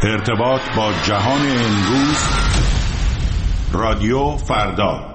ارتباط با جهان امروز، رادیو فردا.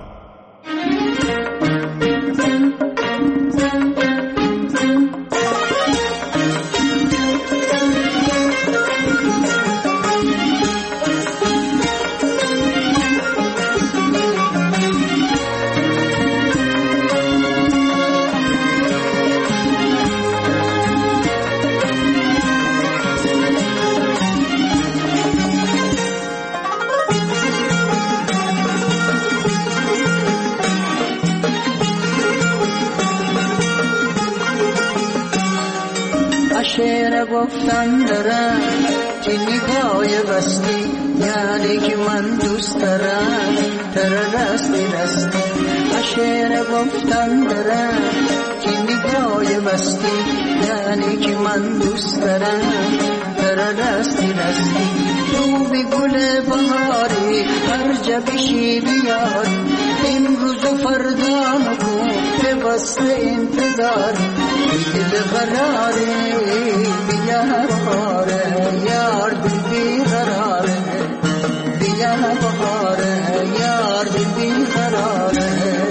شعر گفتن دارم که نگاه بستی، یعنی که من دوست دارم تر رستی رستی. شعر گفتن دارم که نگاه بستی، یعنی که من دوست دارم تر رستی رستی. تو به گل بهاری هر جا بشی بیار، امروز و فردا نکن به بست انتظار. دل قراره بیا بهاره یار، دل بیقراره بیا بهاره یار، دل بیقراره.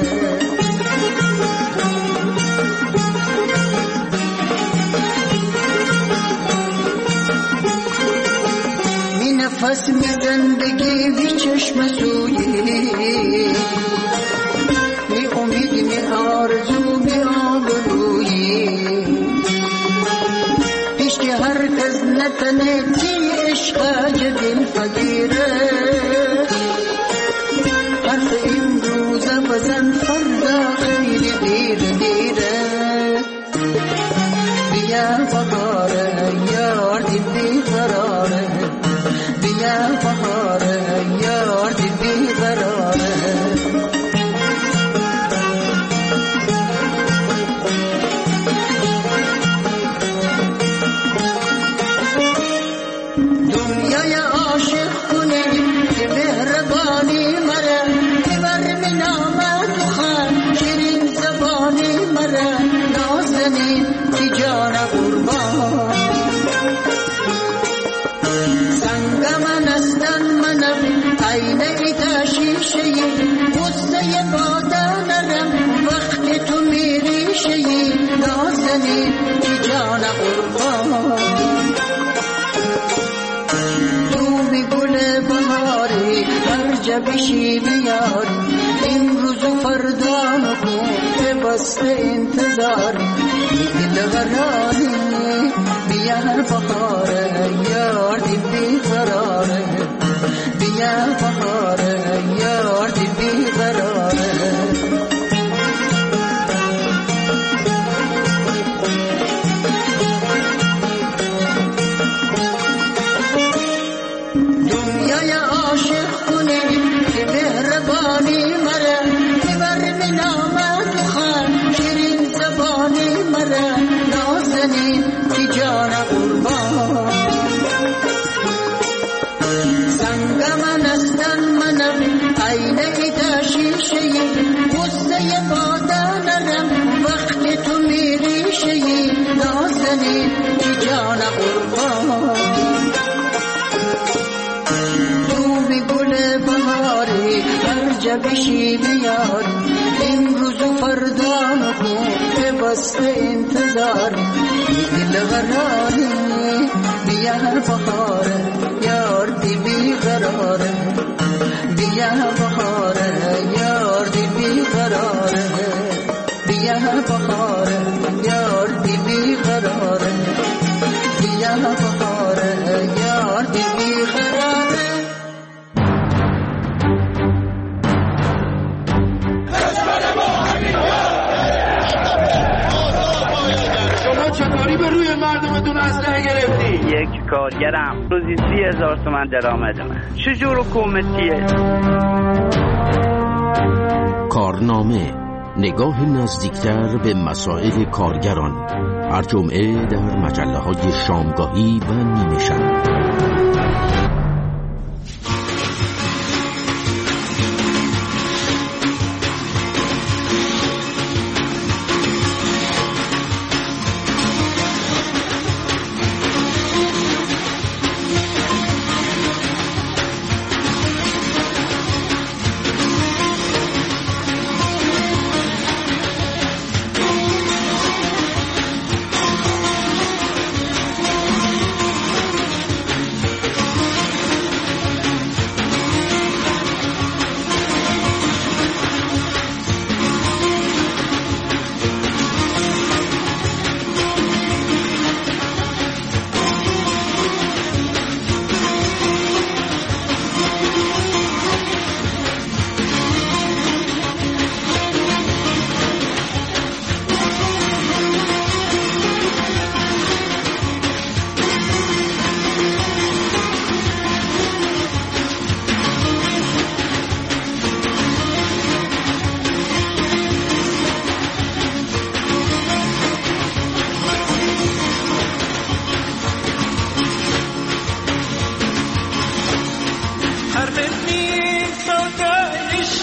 می نفس می زندگی بی چشم سویی، می امید می آرزو می آبرویی. پیش که هر کس نتنه تی عشق دل فقیره، حرف امروز بزن فردا خیلی دیر دیره. بیا بهاره یار دل بیقراره، بیا بهاره یار دل بیقراره. دنیای عاشق کنی که مهربانی مرا، ببر من آمد و خان شیرین زبانی مرا. نازنین که جان قربان سنگ من استن منم، عینه تا شیشه غصه بادا نرم وقتی تو میری شیی. نازنین که جان قربان هر جا بشی بیار، امروز و فردا نکن به بست انتظار. دل قراره بیا بهاره یار، دل بیقراره بیا بهاره یار، دل بیقراره. دنیای عاشق کنی که مهربانی مرا، ببر من آمد و خان شیرین زبانی مرا. نازنین که جان قربان سنگ من استن منم، عینه تا شیشه غصه بادا نرم وقتی تو میری شیی. نازنین که جان قربان هر جا بشی بیار، امروز و فردا نکن به بست انتظار. دل قراره بیا بهاره یار، دل بیقراره بیا بهاره یار، دل بیقراره بیا بهاره یار، دل بیقراره بیا بهاره یار، دل بیقراره. چطوری به روی مردمتون اسلحه گرفتی؟ یک کارگرم روزی 30,000 تومان درآمد من. چجور حکومتیه؟ کارنامه، نگاه نزدیکتر به مسائل کارگران، هر جمعه در مجله‌های شامگاهی و نیمه شب.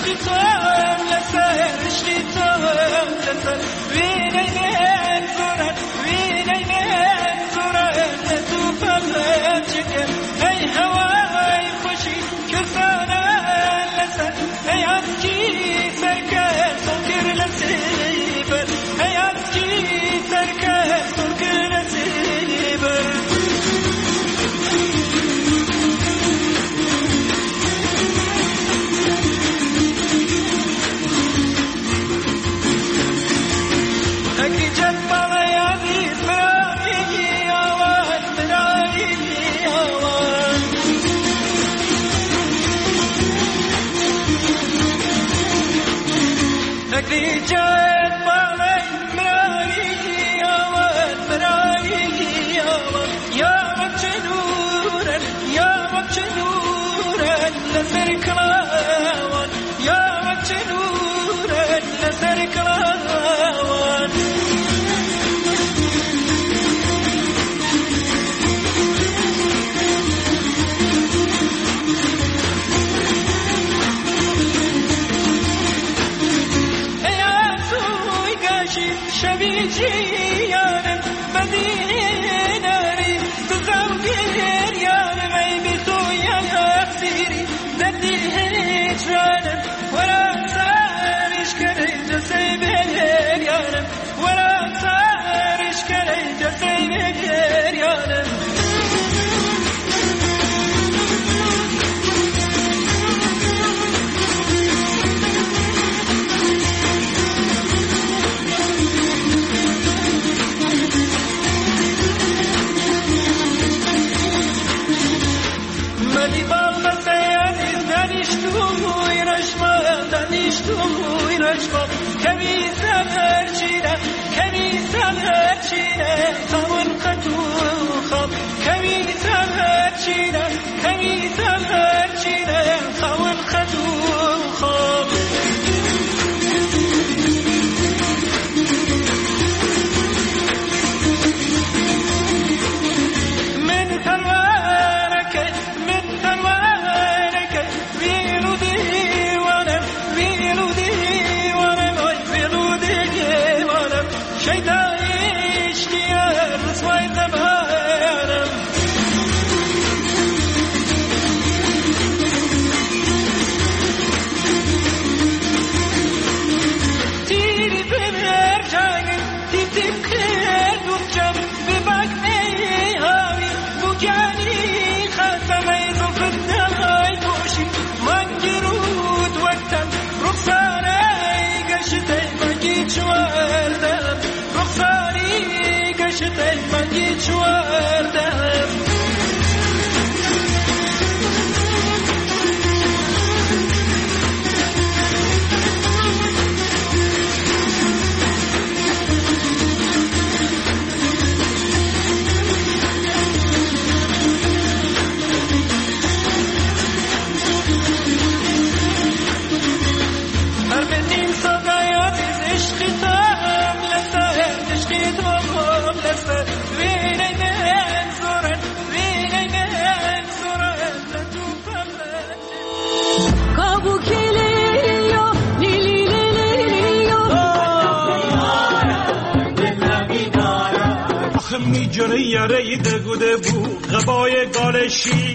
جنه یاره دگوده بو غبای گالشی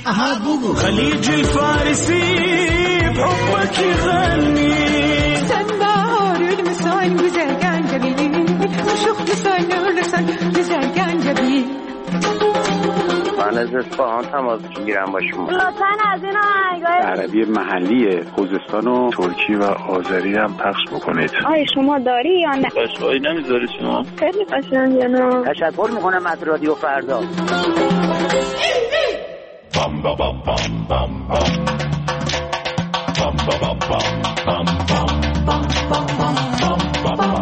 خلیج الفارسي بحبك يغني سنبار المسان وزرقان جميل وشوخ لسان ولسان وزرقان جميل. من از اصفهان تماس میگیرم با شما. لطفاً از این آهنگای عربی محلی خوزستان و ترکی و آذری هم پخش بکنید. آیا شما داری یا نه؟ قشقایی نمیذاری شما؟ خیلی قشنگه نه. تشکر میکنم از رادیو فردا. بام بام بام بام بام بام بام بام بام بام بام بام.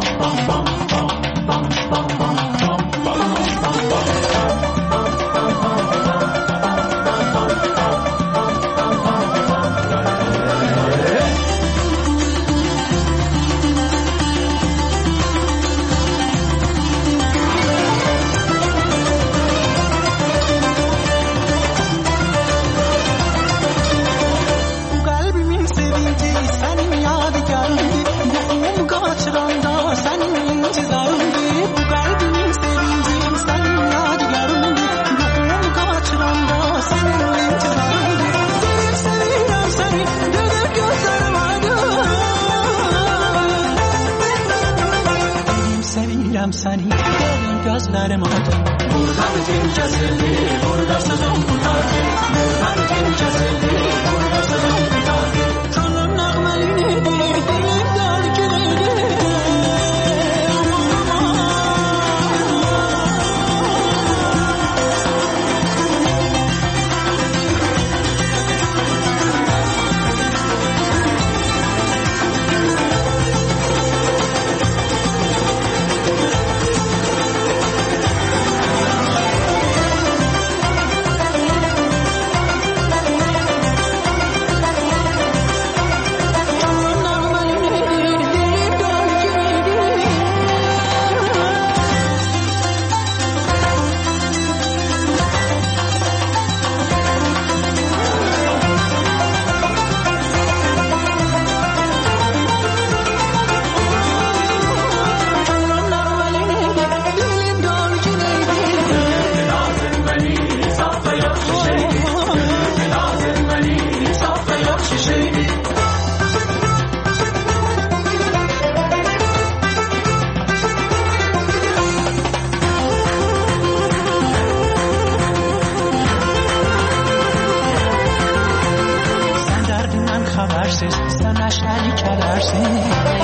kedersiz, sana şen kedersiz.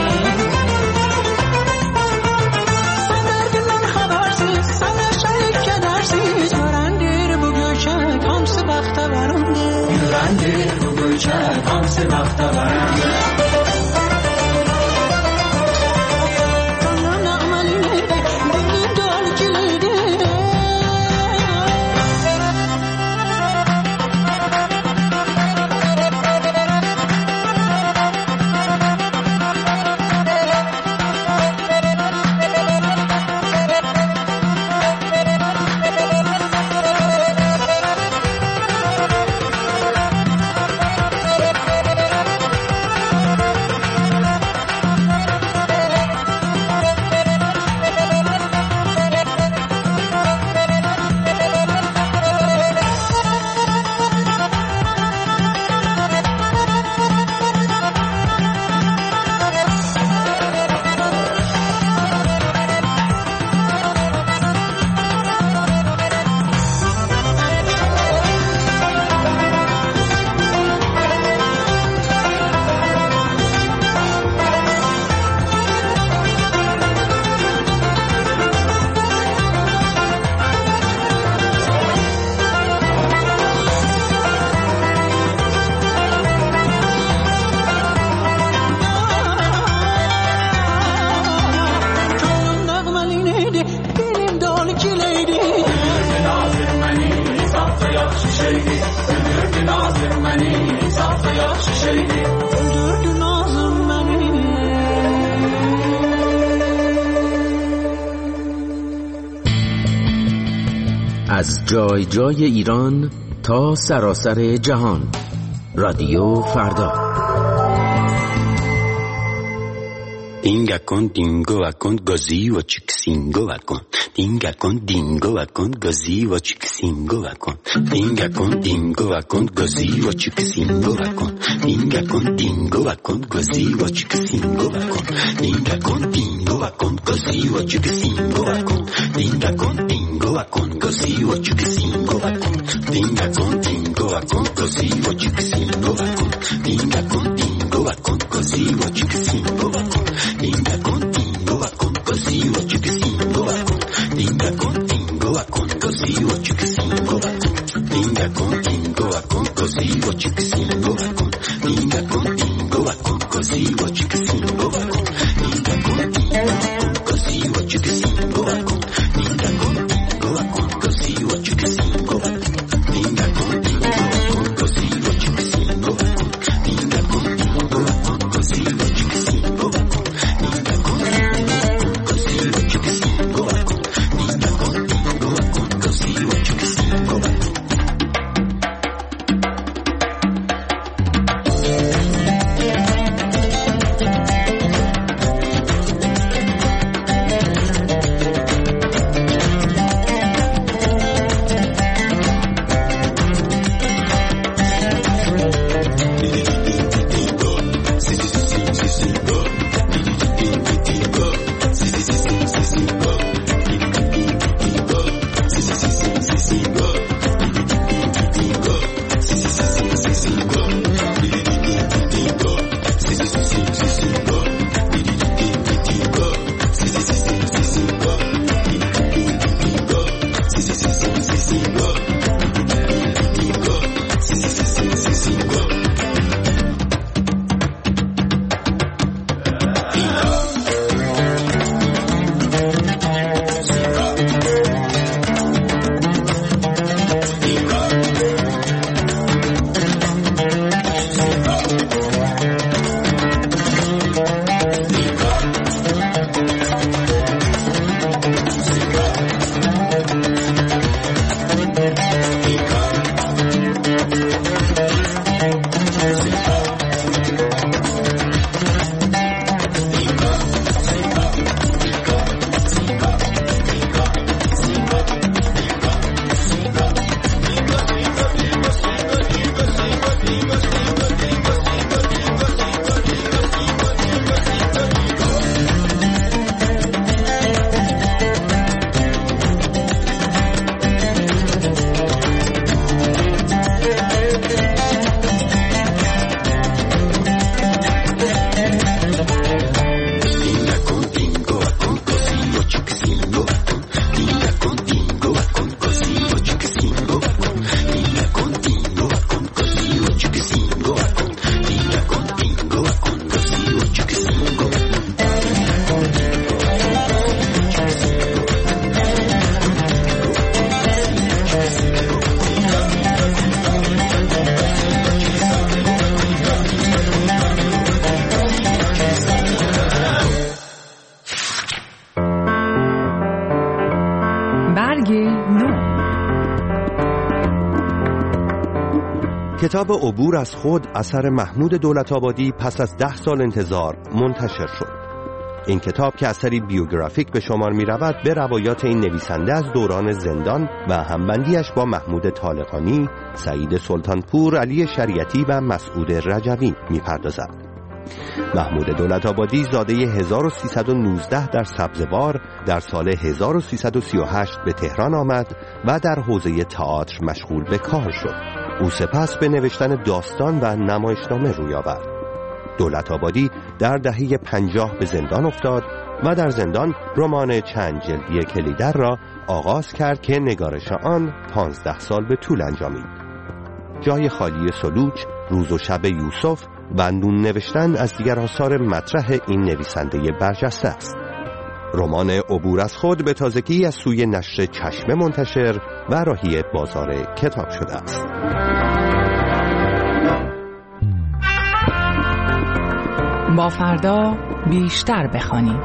Sen derdinden habersiz, sana şen kedersiz. Görendir bu göçek, hamsı bakta varındır. Görendir bu göçek, hamsı bakta varındır. از جای جای ایران تا سراسر جهان، رادیو فردا. Dinga con dingo va con così o cicsingo va con dinga con dingo va con così o cicsingo va con dinga con dingo va con così o cicsingo va con dinga con dingo va con così o cicsingo va con dinga con dingo va con così o cicsingo va con dinga con dingo va con così o cicsingo va con dinga con dingo va con così o cicsingo va con dinga con dingo va con così o cicsingo va con Dinga contigo va con così o chiquisingo va con Dinga contigo va con così o chiquisingo va con Dinga contigo va con così o chiquisingo va con Dinga contigo va con così o chiquisingo va con Dinga contigo così o chiquisingo va con Dinga contigo va con così o chiquisingo va con Dinga contigo va con così o chiquisingo va con Dinga contigo va con così o chiquisingo va con کتاب عبور از خود اثر محمود دولت‌آبادی پس از 10 سال انتظار منتشر شد. این کتاب که اثری بیوگرافیک به شمار می رود به روایات این نویسنده از دوران زندان و همبندیش با محمود طالقانی، سعید سلطانپور، علی شریعتی و مسعود رجوی می پردازد. محمود دولت‌آبادی زاده 1319 در سبزوار در سال 1338 به تهران آمد و در حوزه تئاتر مشغول به کار شد. او سپس به نوشتن داستان و نمایشنامه روی آورد. دولت‌آبادی در دهه 50 به زندان افتاد و در زندان رمان چند جلدی کلیدر را آغاز کرد که نگارش آن 15 سال به طول انجامید. جای خالی سلوچ، روز و شب یوسف و نون نوشتن از دیگر آثار مطرح این نویسنده برجسته است. رمان عبور از خود به تازگی از سوی نشر چشمه منتشر و راهی بازار کتاب شده است. با فردا بیشتر بخوانیم.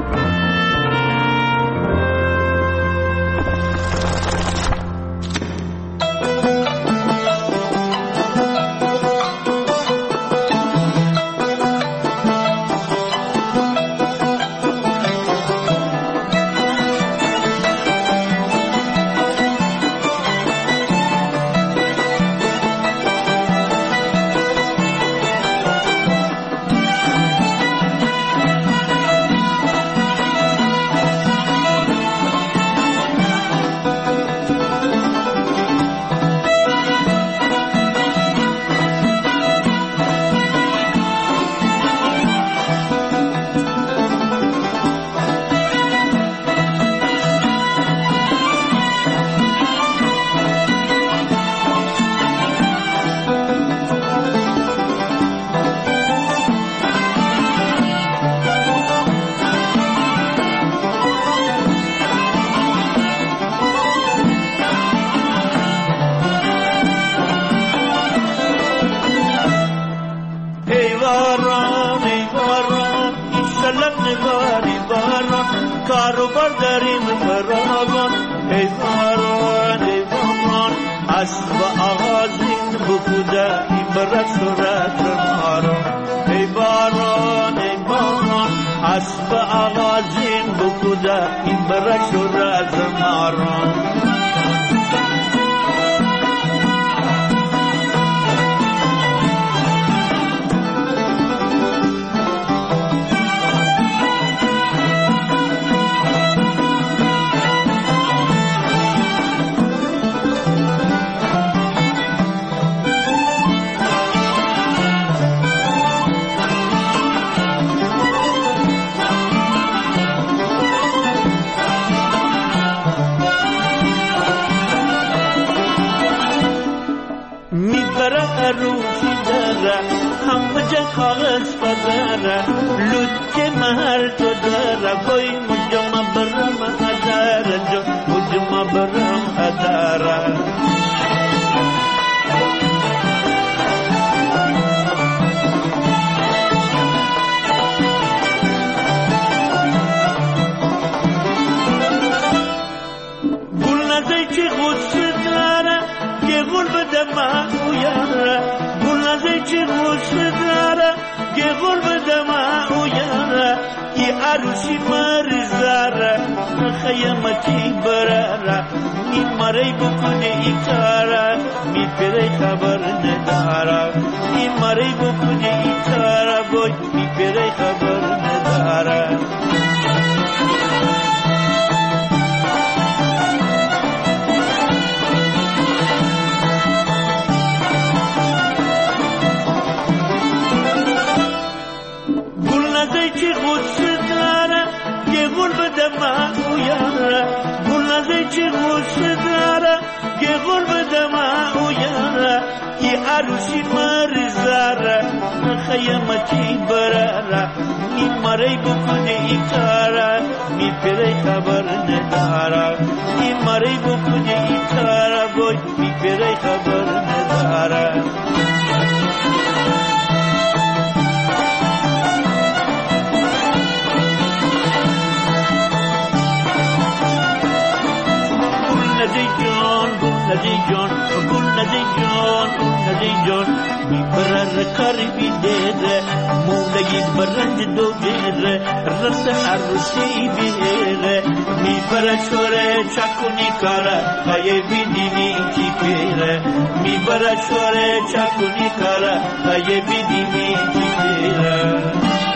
جان میبرن کاری بیدره مولگی برند دو گره رفت عروسی بیره میبرن شوره چکونی کاره های بیدینی کی پیره میبرن شوره چکونی کاره های بیدینی کی پیره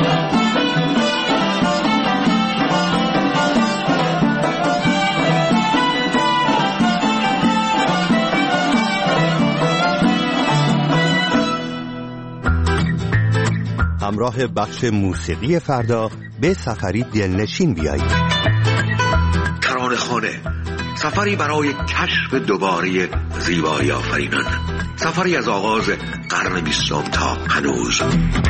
همراه بخش موسیقی فردا به سفری دلنشین بیایید. ترانه‌خانه، سفری برای کشف دوباره زیبایی آفرینان، سفری از آغاز قرن 20 تا هنوز.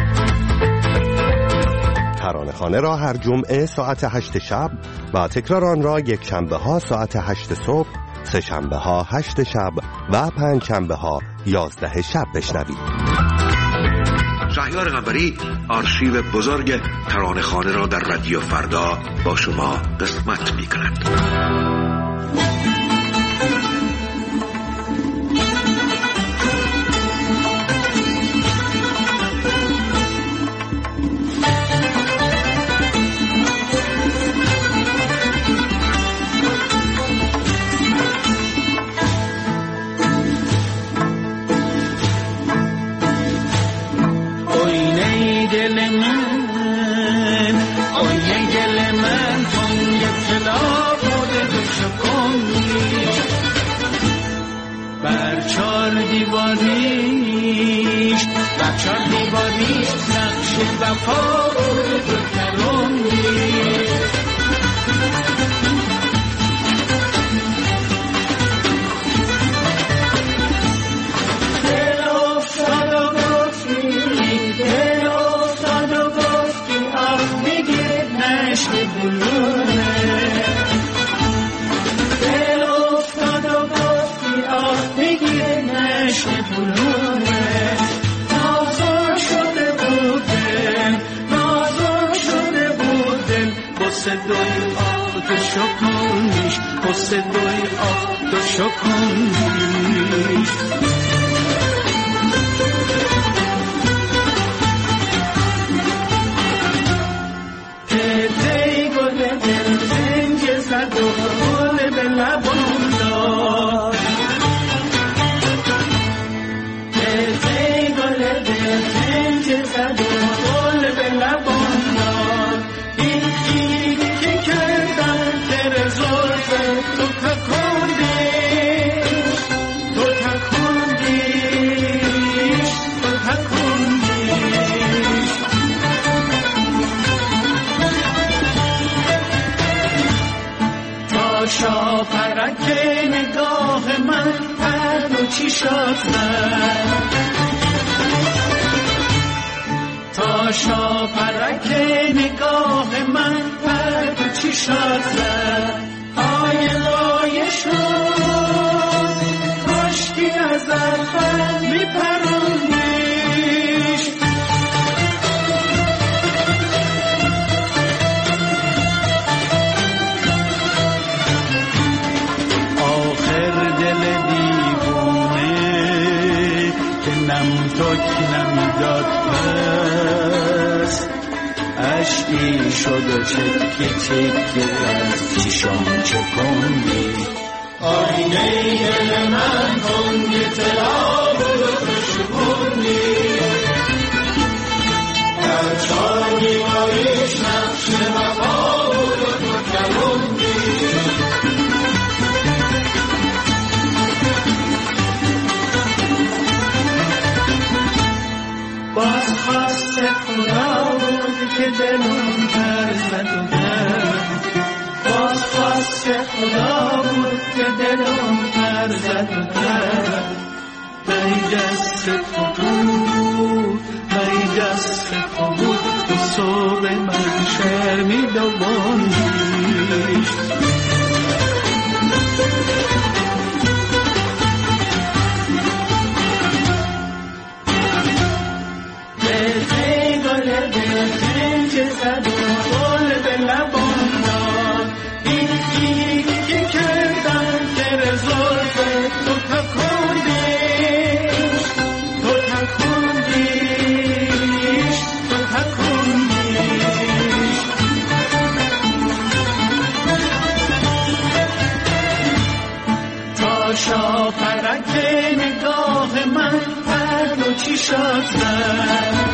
ترانه‌خانه را هر جمعه ساعت 8 شب و تکرار آن را یک شنبه ها ساعت 8 صبح، سه شنبه ها 8 شب و پنج شنبه ها 11 شب بشنوید. شهریار قنبری آرشیو بزرگ ترانه‌خانه را در رادیو فردا با شما قسمت می‌کند. دو چشات زد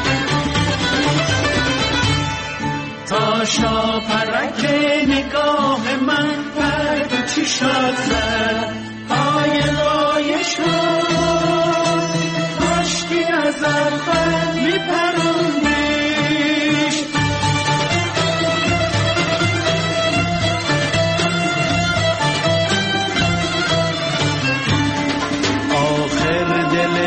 تا شاپرک نگاه من بر دو چشات زد آیه لایه شد عشقی از اول میپروندیش آخر دل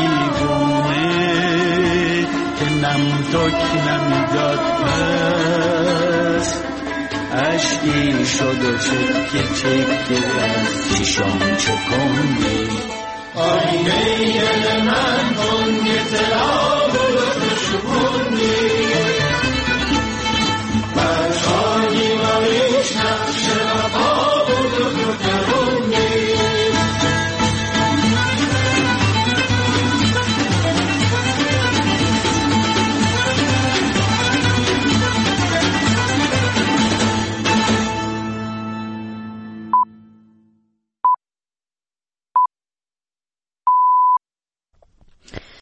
دیوونه که نم تک نمیداد پس عشقی شد و چکه چکه از چشام چکندی آینه دل من تنگ ترا